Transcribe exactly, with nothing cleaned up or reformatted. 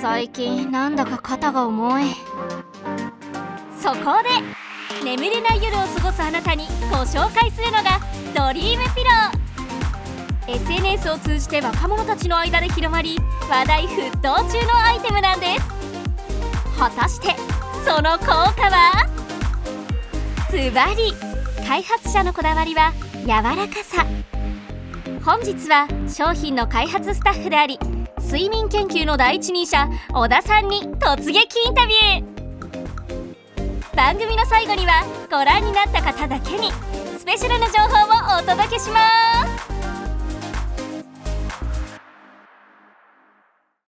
最近なんだか肩が重い。 そこで眠れない夜を過ごすあなたにご紹介するのがドリームピロー。 エスエヌエス を通じて若者たちの間で広まり話題沸騰中のアイテムなんです。果たしてその効果は？ズバリ開発者のこだわりは柔らかさ。本日は商品の開発スタッフであり睡眠研究の第一人者小田さんに突撃インタビュー。番組の最後にはご覧になった方だけにスペシャルな情報をお届けします。